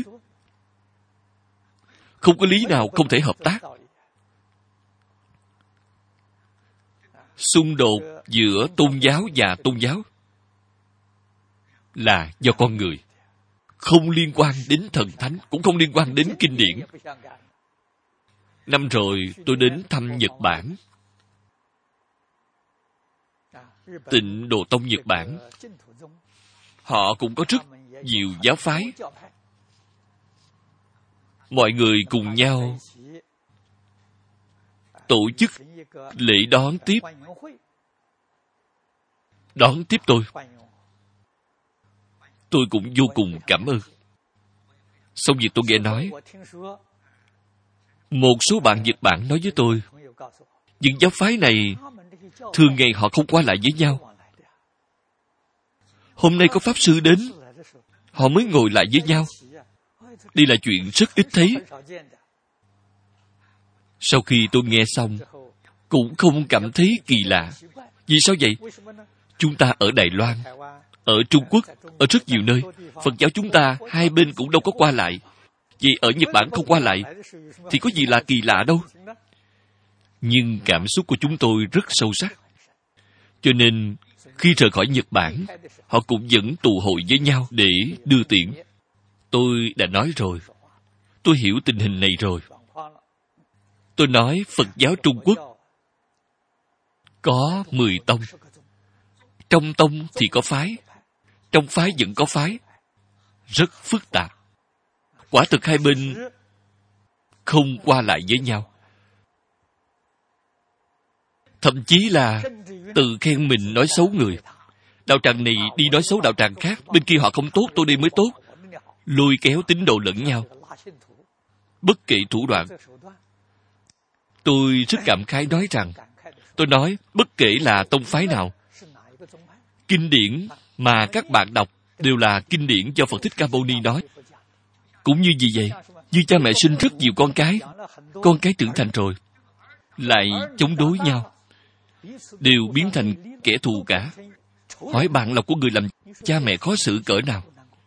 Không có lý nào không thể hợp tác. Xung đột giữa tôn giáo và tôn giáo là do con người. Không liên quan đến thần thánh, cũng không liên quan đến kinh điển. Năm rồi tôi đến thăm Nhật Bản. Tịnh Độ Tông Nhật Bản, họ cũng có rất nhiều giáo phái. Mọi người cùng nhau tổ chức lễ đón tiếp tôi. Tôi cũng vô cùng cảm ơn. Xong việc tôi nghe nói, một số bạn Nhật Bản nói với tôi, những giáo phái này thường ngày họ không qua lại với nhau. Hôm nay có Pháp Sư đến, họ mới ngồi lại với nhau. Đây là chuyện rất ít thấy. Sau khi tôi nghe xong, cũng không cảm thấy kỳ lạ. Vì sao vậy? Chúng ta ở Đài Loan, ở Trung Quốc, ở rất nhiều nơi, Phật giáo chúng ta hai bên cũng đâu có qua lại. Vì ở Nhật Bản không qua lại, thì có gì là kỳ lạ đâu. Nhưng cảm xúc của chúng tôi rất sâu sắc. Cho nên, khi rời khỏi Nhật Bản, họ cũng vẫn tụ hội với nhau để đưa tiễn. Tôi đã nói rồi. Tôi hiểu tình hình này rồi. Tôi nói Phật giáo Trung Quốc có 10 tông. Trong tông thì có phái. Trong phái vẫn có phái. Rất phức tạp. Quả thực hai bên không qua lại với nhau. Thậm chí là tự khen mình nói xấu người. Đạo tràng này đi nói xấu đạo tràng khác, bên kia họ không tốt, tôi đây mới tốt. Lôi kéo tín đồ lẫn nhau. Bất kể thủ đoạn. Tôi rất cảm khái nói rằng, tôi nói bất kể là tông phái nào, kinh điển mà các bạn đọc đều là kinh điển do Phật Thích Ca Mâu Ni nói. Cũng như gì vậy? Như cha mẹ sinh rất nhiều con cái trưởng thành rồi, lại chống đối nhau, đều biến thành kẻ thù cả. Hỏi bạn lòng của người làm cha mẹ khó xử cỡ nào?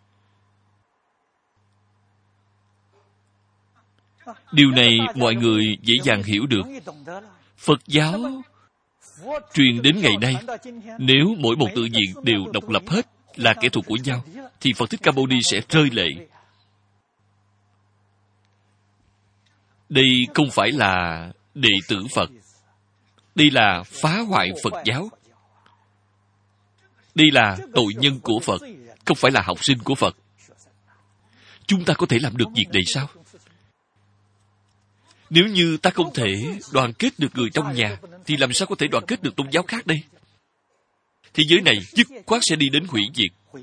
Điều này mọi người dễ dàng hiểu được. Phật giáo truyền đến ngày nay, nếu mỗi một tự viện đều độc lập hết, là kẻ thù của nhau, thì Phật Thích Ca Mâu Ni sẽ rơi lệ. Đây không phải là đệ tử Phật. Đây là phá hoại Phật giáo. Đây là tội nhân của Phật, không phải là học sinh của Phật. Chúng ta có thể làm được việc này sao? Nếu như ta không thể đoàn kết được người trong nhà, thì làm sao có thể đoàn kết được tôn giáo khác đây? Thế giới này dứt khoát sẽ đi đến hủy diệt.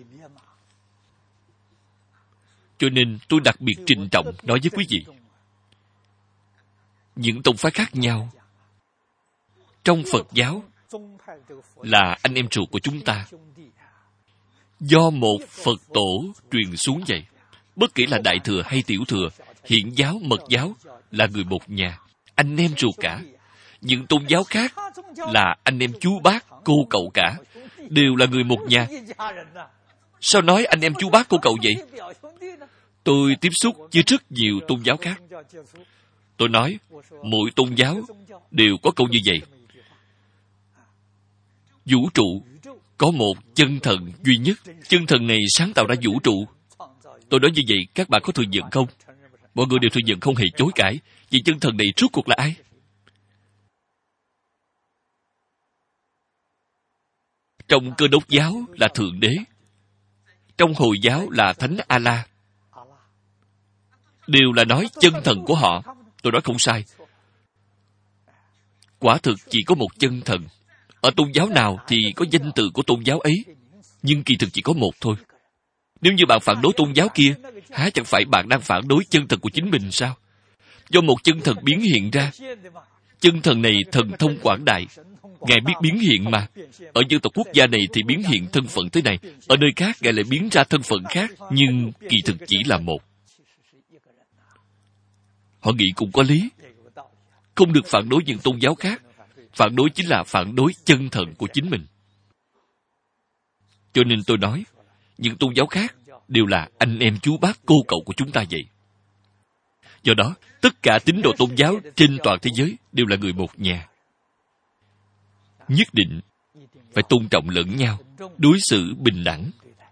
Cho nên tôi đặc biệt trịnh trọng nói với quý vị, những tông phái khác nhau, trong Phật giáo là anh em ruột của chúng ta. Do một Phật tổ truyền xuống vậy. Bất kể là Đại Thừa hay Tiểu Thừa, Hiển giáo, Mật giáo là người một nhà, anh em ruột cả. Những tôn giáo khác là anh em chú bác, cô cậu cả, đều là người một nhà. Sao nói anh em chú bác cô cậu vậy? Tôi tiếp xúc với rất nhiều tôn giáo khác. Tôi nói, mỗi tôn giáo đều có câu như vậy. Vũ trụ có một chân thần duy nhất. Chân thần này sáng tạo ra vũ trụ. Tôi nói như vậy, các bạn có thừa nhận không? Mọi người đều thừa nhận, không hề chối cãi. Vậy chân thần này rốt cuộc là ai? Trong Cơ Đốc giáo là Thượng Đế. Trong Hồi giáo là Thánh A-la. Đều là nói chân thần của họ. Tôi nói không sai. Quả thực chỉ có một chân thần. Ở tôn giáo nào thì có danh từ của tôn giáo ấy, nhưng kỳ thực chỉ có một thôi. Nếu như bạn phản đối tôn giáo kia, há chẳng phải bạn đang phản đối chân thần của chính mình sao? Do một chân thần biến hiện ra. Chân thần này thần thông quảng đại. Ngài biết biến hiện mà. Ở dân tộc quốc gia này thì biến hiện thân phận thế này. Ở nơi khác Ngài lại biến ra thân phận khác. Nhưng kỳ thực chỉ là một. Họ nghĩ cũng có lý. Không được phản đối những tôn giáo khác. Phản đối chính là phản đối chân thần của chính mình. Cho nên tôi nói, những tôn giáo khác đều là anh em chú bác cô cậu của chúng ta vậy. Do đó, tất cả tín đồ tôn giáo trên toàn thế giới đều là người một nhà. Nhất định phải tôn trọng lẫn nhau, đối xử bình đẳng,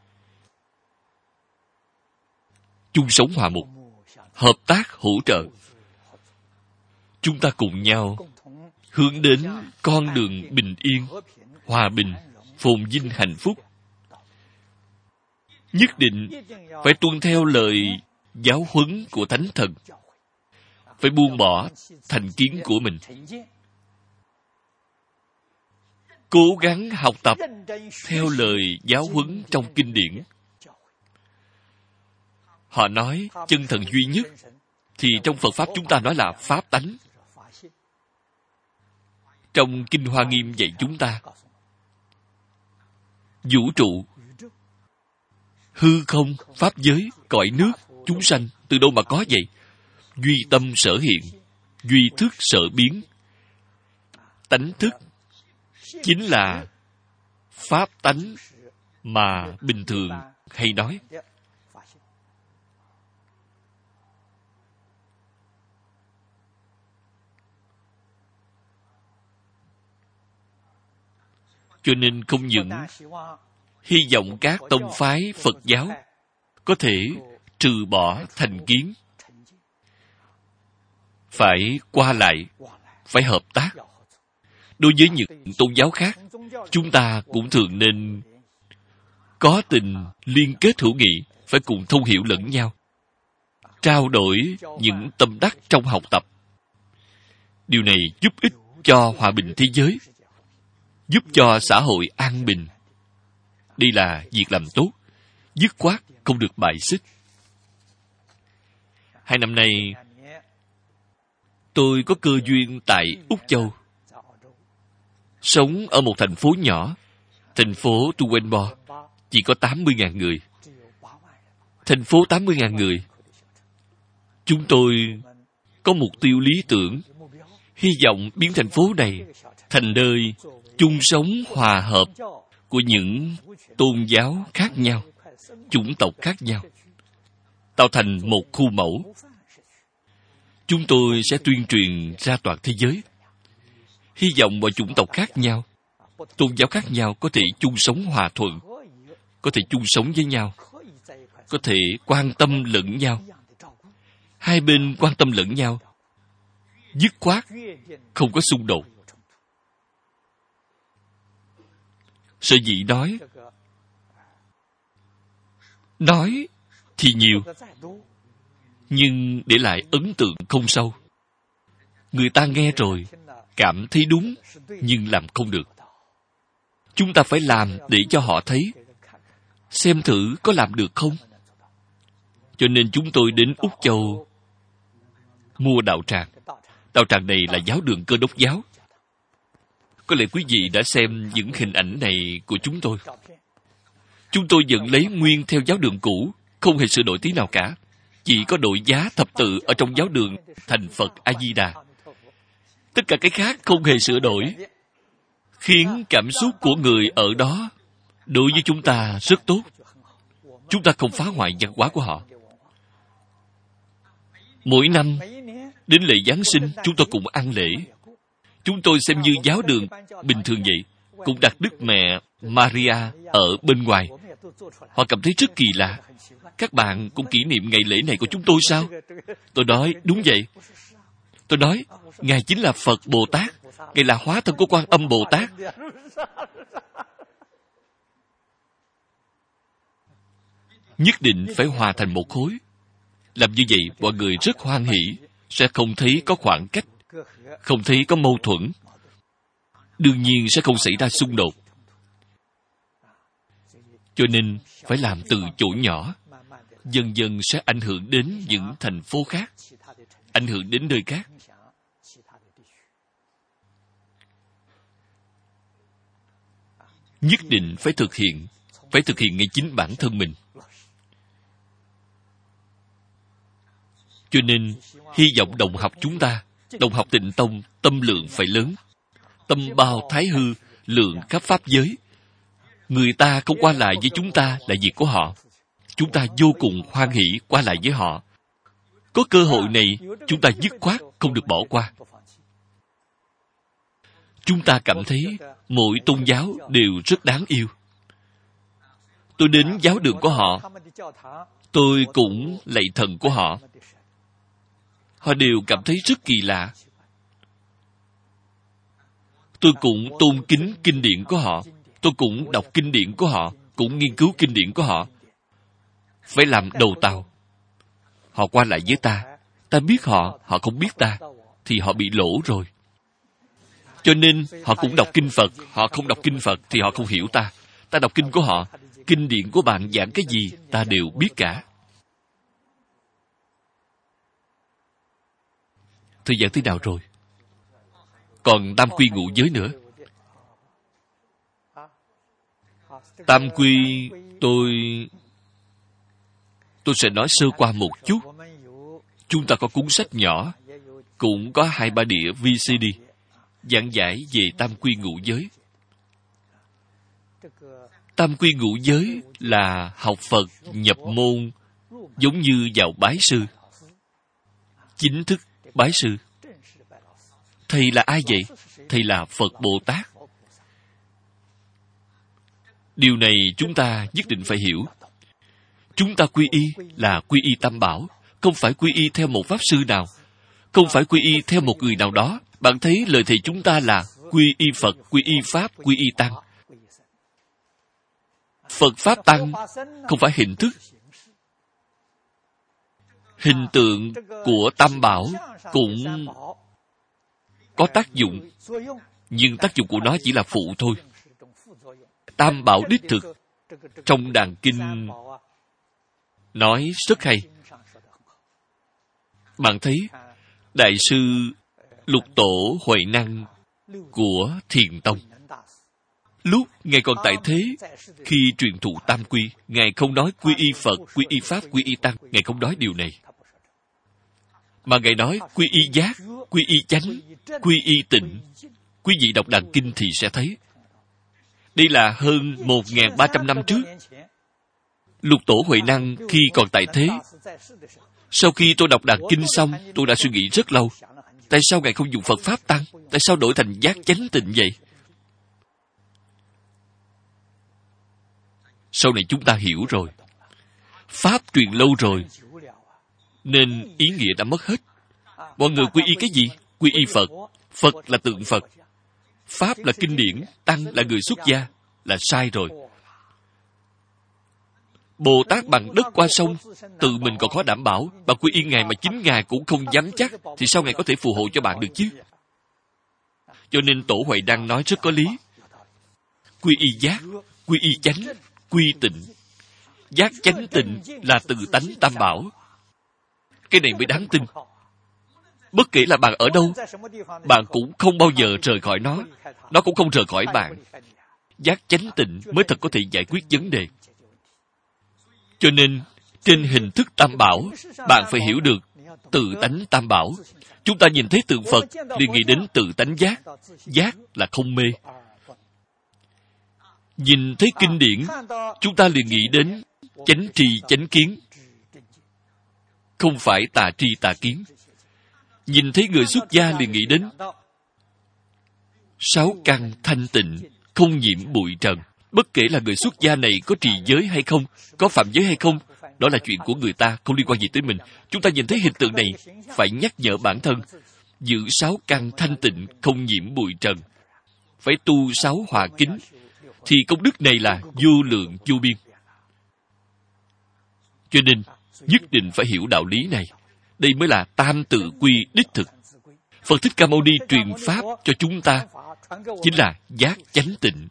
chung sống hòa mục, hợp tác hỗ trợ. Chúng ta cùng nhau hướng đến con đường bình yên, hòa bình, phồn vinh hạnh phúc. Nhất định phải tuân theo lời giáo huấn của Thánh Thần. Phải buông bỏ thành kiến của mình. Cố gắng học tập theo lời giáo huấn trong kinh điển. Họ nói chân thần duy nhất, thì trong Phật Pháp chúng ta nói là Pháp tánh. Trong Kinh Hoa Nghiêm dạy chúng ta, vũ trụ, hư không, pháp giới, cõi nước, chúng sanh, từ đâu mà có vậy? Duy tâm sở hiện, duy thức sở biến. Tánh thức chính là pháp tánh mà bình thường hay nói. Cho nên không những hy vọng các tông phái Phật giáo có thể trừ bỏ thành kiến, phải qua lại, phải hợp tác. Đối với những tôn giáo khác, chúng ta cũng thường nên có tình liên kết hữu nghị, phải cùng thông hiểu lẫn nhau, trao đổi những tâm đắc trong học tập. Điều này giúp ích cho hòa bình thế giới, giúp cho xã hội an bình. Đây là việc làm tốt, dứt khoát không được bài xích. 2 năm nay, tôi có cơ duyên tại Úc Châu, sống ở một thành phố nhỏ, thành phố Tuenbo, chỉ có 80.000 người. Thành phố 80.000 người. Chúng tôi có mục tiêu lý tưởng, hy vọng biến thành phố này thành nơi chung sống hòa hợp của những tôn giáo khác nhau, chủng tộc khác nhau, tạo thành một khu mẫu. Chúng tôi sẽ tuyên truyền ra toàn thế giới. Hy vọng mọi chủng tộc khác nhau, tôn giáo khác nhau có thể chung sống hòa thuận, có thể chung sống với nhau, có thể quan tâm lẫn nhau. Hai bên quan tâm lẫn nhau, dứt khoát, không có xung đột. Sở dĩ nói thì nhiều, nhưng để lại ấn tượng không sâu. Người ta nghe rồi, cảm thấy đúng, nhưng làm không được. Chúng ta phải làm để cho họ thấy, xem thử có làm được không. Cho nên chúng tôi đến Úc Châu mua đạo tràng. Đạo tràng này là giáo đường Cơ Đốc giáo. Có lẽ quý vị đã xem những hình ảnh này của chúng tôi. Chúng tôi vẫn lấy nguyên theo giáo đường cũ, không hề sửa đổi tí nào cả. Chỉ có đổi giá thập tự ở trong giáo đường thành Phật A-di-đà. Tất cả cái khác không hề sửa đổi, khiến cảm xúc của người ở đó đối với chúng ta rất tốt. Chúng ta không phá hoại văn hóa của họ. Mỗi năm, đến lễ Giáng sinh, chúng tôi cũng ăn lễ. Chúng tôi xem như giáo đường bình thường vậy, cũng đặt Đức Mẹ Maria ở bên ngoài. Họ cảm thấy rất kỳ lạ. Các bạn cũng kỷ niệm ngày lễ này của chúng tôi sao? Tôi nói, đúng vậy. Tôi nói, Ngài chính là Phật Bồ Tát. Ngài là hóa thân của Quan Âm Bồ Tát. Nhất định phải hòa thành một khối. Làm như vậy, mọi người rất hoan hỷ, sẽ không thấy có khoảng cách, không thấy có mâu thuẫn. Đương nhiên sẽ không xảy ra xung đột. Cho nên, phải làm từ chỗ nhỏ, dần dần sẽ ảnh hưởng đến những thành phố khác, ảnh hưởng đến nơi khác. Nhất định phải thực hiện ngay chính bản thân mình. Cho nên, hy vọng đồng học chúng ta, đồng học Tịnh Tông, tâm lượng phải lớn. Tâm bao thái hư, lượng khắp pháp giới. Người ta không qua lại với chúng ta là việc của họ. Chúng ta vô cùng hoan hỷ qua lại với họ. Có cơ hội này, chúng ta dứt khoát không được bỏ qua. Chúng ta cảm thấy mỗi tôn giáo đều rất đáng yêu. Tôi đến giáo đường của họ, tôi cũng lạy thần của họ. Họ đều cảm thấy rất kỳ lạ. Tôi cũng tôn kính kinh điển của họ. Tôi cũng đọc kinh điển của họ, cũng nghiên cứu kinh điển của họ. Phải làm đầu tàu. Họ qua lại với ta. Ta biết họ, họ không biết ta. Thì họ bị lỗ rồi. Cho nên, họ cũng đọc kinh Phật. Họ không đọc kinh Phật thì họ không hiểu ta. Ta đọc kinh của họ. Kinh điển của bạn giảng cái gì, ta đều biết cả. Thời gian thế nào rồi? Còn tam quy ngũ giới nữa. Tam quy tôi sẽ nói sơ qua một chút. Chúng ta có cuốn sách nhỏ, cũng có 2-3 đĩa VCD giảng giải về tam quy ngũ giới. Tam quy ngũ giới là học Phật nhập môn, giống như vào bái sư. Chính thức bái sư. Thầy là ai vậy? Thầy là Phật Bồ Tát. Điều này chúng ta nhất định phải hiểu. Chúng ta quy y là quy y Tam Bảo, không phải quy y theo một pháp sư nào, không phải quy y theo một người nào đó. Bạn thấy lời thầy chúng ta là quy y Phật, quy y Pháp, quy y Tăng. Phật Pháp Tăng không phải hình thức. Hình tượng của Tam Bảo cũng có tác dụng, nhưng tác dụng của nó chỉ là phụ thôi. Tam Bảo đích thực, trong Đàn Kinh nói rất hay. Bạn thấy, Đại sư Lục Tổ Huệ Năng của Thiền Tông, lúc Ngài còn tại thế, khi truyền thụ tam quy, Ngài không nói quy y Phật, quy y Pháp, quy y Tăng. Ngài không nói điều này. Mà Ngài nói quy y giác, quy y chánh, quy y tịnh. Quý vị đọc Đàn Kinh thì sẽ thấy. Đây là hơn 1.300 năm trước. Lục Tổ Huệ Năng khi còn tại thế. Sau khi tôi đọc Đàn Kinh xong, tôi đã suy nghĩ rất lâu. Tại sao Ngài không dùng Phật Pháp Tăng? Tại sao đổi thành giác chánh tịnh vậy? Sau này chúng ta hiểu rồi. Pháp truyền lâu rồi, nên ý nghĩa đã mất hết. Mọi người quy y cái gì? Quy y Phật. Phật là tượng Phật. Pháp là kinh điển. Tăng là người xuất gia. Là sai rồi. Bồ Tát bằng đất qua sông, tự mình còn khó đảm bảo. Bạn quy y Ngài mà chính Ngài cũng không dám chắc, thì sao Ngài có thể phù hộ cho bạn được chứ? Cho nên Tổ Huệ Năng nói rất có lý. Quy y giác, quy y chánh, quy tịnh. Giác chánh tịnh là từ tánh Tam Bảo. Cái này mới đáng tin. Bất kể là bạn ở đâu, bạn cũng không bao giờ rời khỏi nó cũng không rời khỏi bạn. Giác chánh tịnh mới thật có thể giải quyết vấn đề. Cho nên, trên hình thức tam bảo, bạn phải hiểu được tự tánh tam bảo. Chúng ta nhìn thấy tượng Phật, liền nghĩ đến tự tánh giác. Giác là không mê. Nhìn thấy kinh điển, chúng ta liền nghĩ đến chánh tri chánh kiến, không phải tà tri tà kiến. Nhìn thấy người xuất gia liền nghĩ đến 6 căn thanh tịnh, không nhiễm bụi trần. Bất kể là người xuất gia này có trì giới hay không, có phạm giới hay không, đó là chuyện của người ta, không liên quan gì tới mình. Chúng ta nhìn thấy hình tượng này, phải nhắc nhở bản thân, giữ 6 căn thanh tịnh, không nhiễm bụi trần. Phải tu 6 hòa kính, thì công đức này là vô lượng vô biên. Cho nên, nhất định phải hiểu đạo lý này. Đây mới là tam tự quy đích thực. Phật Thích Ca Mâu Ni truyền pháp cho chúng ta chính là giác chánh tịnh.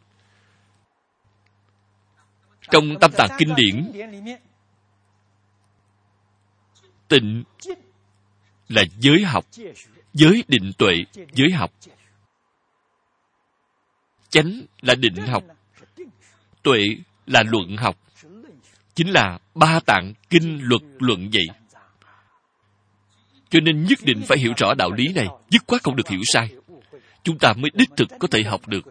Trong Tam Tạng Kinh điển, tịnh là giới học, giới định tuệ, giới học. Chánh là định học, tuệ là luận học. Chính là Ba Tạng Kinh luật luận vậy. Cho nên nhất định phải hiểu rõ đạo lý này, dứt khoát không được hiểu sai. Chúng ta mới đích thực có thể học được.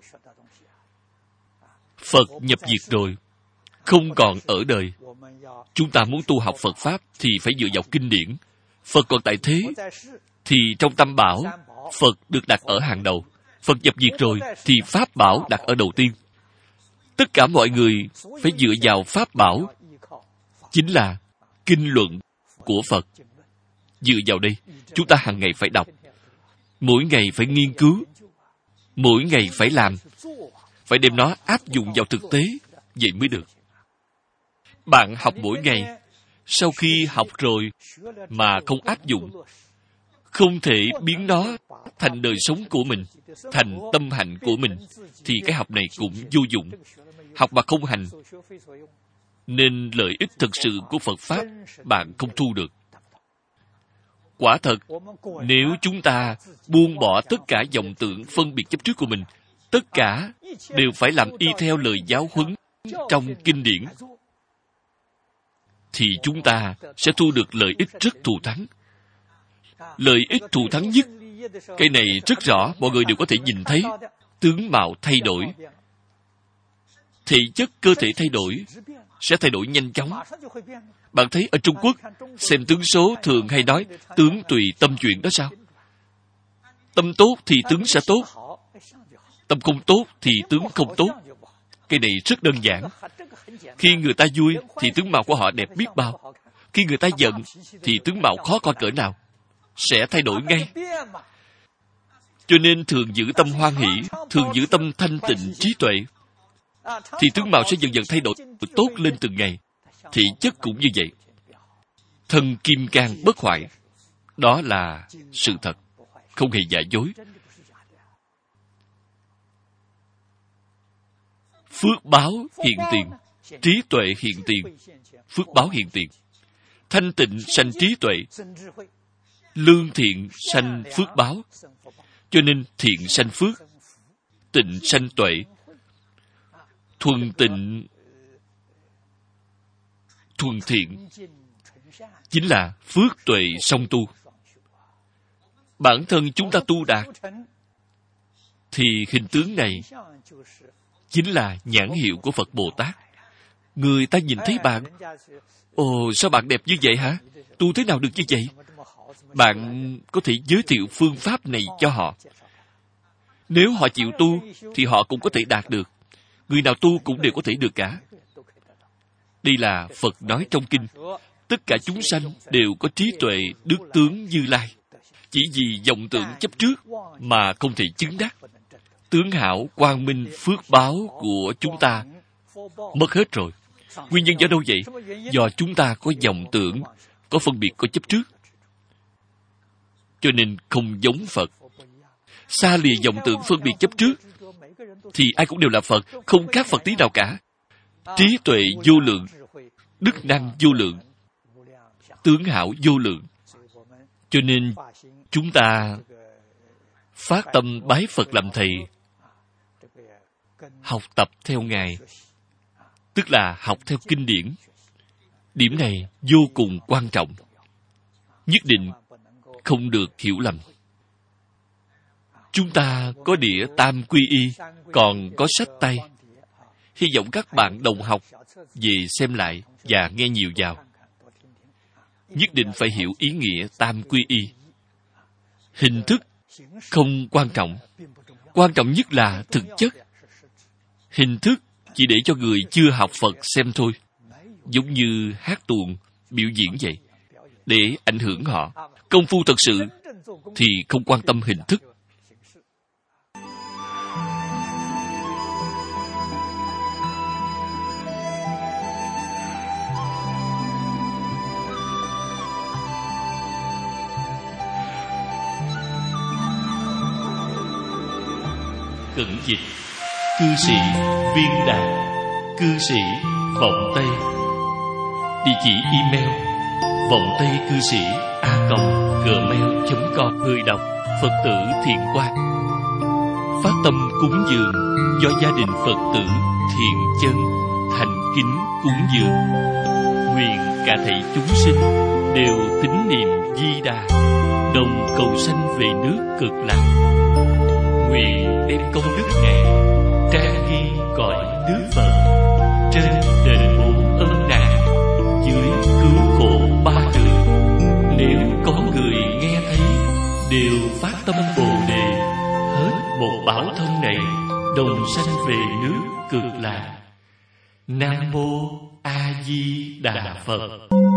Phật nhập diệt rồi, không còn ở đời. Chúng ta muốn tu học Phật Pháp thì phải dựa vào kinh điển. Phật còn tại thế, thì trong tam bảo, Phật được đặt ở hàng đầu. Phật nhập diệt rồi, thì Pháp bảo đặt ở đầu tiên. Tất cả mọi người phải dựa vào Pháp bảo, chính là kinh luận của Phật. Dựa vào đây, chúng ta hàng ngày phải đọc, mỗi ngày phải nghiên cứu, mỗi ngày phải làm, phải đem nó áp dụng vào thực tế, vậy mới được. Bạn học mỗi ngày, sau khi học rồi mà không áp dụng, không thể biến nó thành đời sống của mình, thành tâm hạnh của mình, thì cái học này cũng vô dụng. Học mà không hành, nên lợi ích thực sự của Phật Pháp bạn không thu được. Quả thật, nếu chúng ta buông bỏ tất cả vọng tưởng phân biệt chấp trước của mình, tất cả đều phải làm y theo lời giáo huấn trong kinh điển, thì chúng ta sẽ thu được lợi ích rất thù thắng. Lợi ích thù thắng nhất, cái này rất rõ, mọi người đều có thể nhìn thấy. Tướng mạo thay đổi, thể chất cơ thể thay đổi, sẽ thay đổi nhanh chóng. Bạn thấy ở Trung Quốc, xem tướng số thường hay nói tướng tùy tâm chuyển đó sao? Tâm tốt thì tướng sẽ tốt, tâm không tốt thì tướng không tốt. Cái này rất đơn giản. Khi người ta vui thì tướng mạo của họ đẹp biết bao. Khi người ta giận thì tướng mạo khó coi cỡ nào, sẽ thay đổi ngay. Cho nên thường giữ tâm hoan hỷ, thường giữ tâm thanh tịnh trí tuệ, thì tướng mạo sẽ dần dần thay đổi tốt lên từng ngày. Thị chất cũng như vậy. Thân kim cang bất hoại, đó là sự thật, không hề giả dối. Phước báo hiện tiền, trí tuệ hiện tiền. Phước báo hiện tiền. Thanh tịnh sanh trí tuệ, lương thiện sanh phước báo. Cho nên thiện sanh phước, tịnh sanh tuệ. Thuần tịnh, thuần thiện chính là phước tuệ song tu. Bản thân chúng ta tu đạt, thì hình tướng này chính là nhãn hiệu của Phật Bồ Tát. Người ta nhìn thấy bạn, ồ, sao bạn đẹp như vậy hả? Tu thế nào được như vậy? Bạn có thể giới thiệu phương pháp này cho họ. Nếu họ chịu tu, thì họ cũng có thể đạt được. Người nào tu cũng đều có thể được cả. Đây là Phật nói trong kinh. Tất cả chúng sanh đều có trí tuệ đức tướng Như Lai. Chỉ vì vọng tưởng chấp trước mà không thể chứng đắc. Tướng hảo quang minh phước báo của chúng ta mất hết rồi. Nguyên nhân do đâu vậy? Do chúng ta có vọng tưởng, có phân biệt, có chấp trước. Cho nên không giống Phật. Xa lìa vọng tưởng phân biệt chấp trước, thì ai cũng đều là Phật, không khác Phật tí nào cả. Trí tuệ vô lượng, đức năng vô lượng, tướng hảo vô lượng. Cho nên chúng ta phát tâm bái Phật làm thầy, học tập theo Ngài, tức là học theo kinh điển. Điểm này vô cùng quan trọng, nhất định không được hiểu lầm. Chúng ta có đĩa Tam Quy Y, còn có sách tay. Hy vọng các bạn đồng học về xem lại và nghe nhiều vào. Nhất định phải hiểu ý nghĩa Tam Quy Y. Hình thức không quan trọng, quan trọng nhất là thực chất. Hình thức chỉ để cho người chưa học Phật xem thôi, giống như hát tuồng, biểu diễn vậy, để ảnh hưởng họ. Công phu thật sự thì không quan tâm hình thức. Cẩn dịch: cư sĩ Viên Đạt, cư sĩ Vọng Tây. Địa chỉ email: vongtaicư sĩ@gmail.com. Người đọc: Phật tử Thiện Quang. Phát tâm cúng dường do gia đình Phật tử Thiện Chân thành kính cúng dường. Nguyện cả thảy chúng sinh đều tín niệm Di Đà, đồng cầu sanh về nước Cực Lạc. Nguyện đem công đức này trang ghi cõi nước Phật, trên đền bù ân nạn, dưới cứu khổ ba đời. Nếu có người nghe thấy đều phát tâm Bồ Đề, hết một bảo thông này, đồng sanh về nước Cực Lạc. Nam mô A Di Đà Phật.